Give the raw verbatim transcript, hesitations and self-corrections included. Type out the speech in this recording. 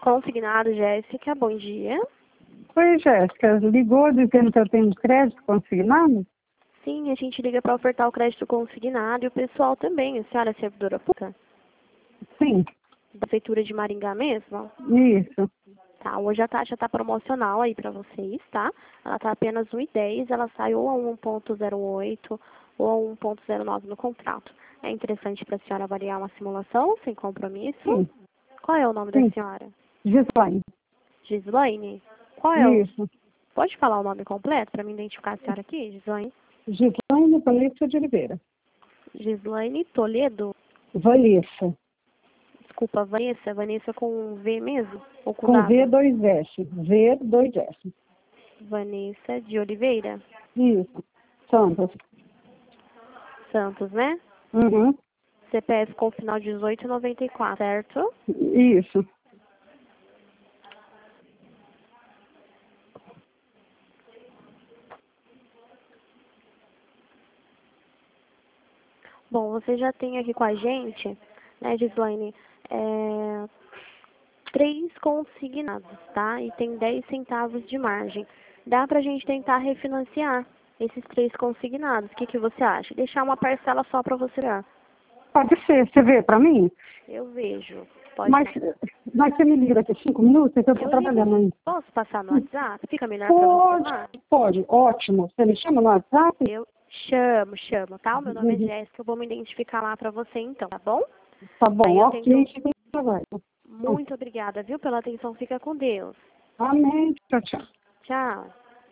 Consignado, Jéssica, bom dia. Oi, Jéssica, ligou dizendo que eu tenho crédito consignado? Sim, a gente liga para ofertar o crédito consignado e o pessoal também. A senhora é servidora pública? Sim, Da Prefeitura de Maringá mesmo? isso. Tá, hoje a taxa tá promocional aí para vocês, tá? Ela tá apenas um e dez, ela sai ou a um ponto zero oito ou a um ponto zero nove no contrato. É interessante para a senhora avaliar uma simulação sem compromisso? Sim, Qual é o nome da sim. senhora? Gislaine. Gislaine? Qual é o... Isso. Pode falar o nome completo para me identificar a senhora aqui, Gislaine? Gislaine Vanessa de Oliveira. Gislaine Toledo? Vanessa. Desculpa, Vanessa. Vanessa com V mesmo? Ou com, Com W? V dois S. V dois S. Vanessa de Oliveira Isso. Santos. Santos, né? Uhum. C P F com final dezoito noventa e quatro, certo? Isso. Bom, você já tem aqui com a gente, né, Gislaine, é, três consignados, tá? E tem dez centavos de margem. Dá pra gente tentar refinanciar esses três consignados. O que, que você acha? Deixar uma parcela só pra você dar. Pode ser. Você vê pra mim? Eu vejo. Pode Mas, ser. mas você me liga daqui a cinco minutos, que eu tô Eu trabalhando ligo. ainda. Posso passar no WhatsApp? Fica melhor pra você Pode, lá? pode. Ótimo. Você me chama no WhatsApp? Eu chamo, chamo, tá? O meu nome é Uhum. Jéssica, eu vou me identificar lá pra você então, tá bom? Tá bom, Aí eu ok. tento... Fica no trabalho. Muito obrigada, viu, pela atenção. Fica com Deus. Amém. Tchau, tchau. Tchau.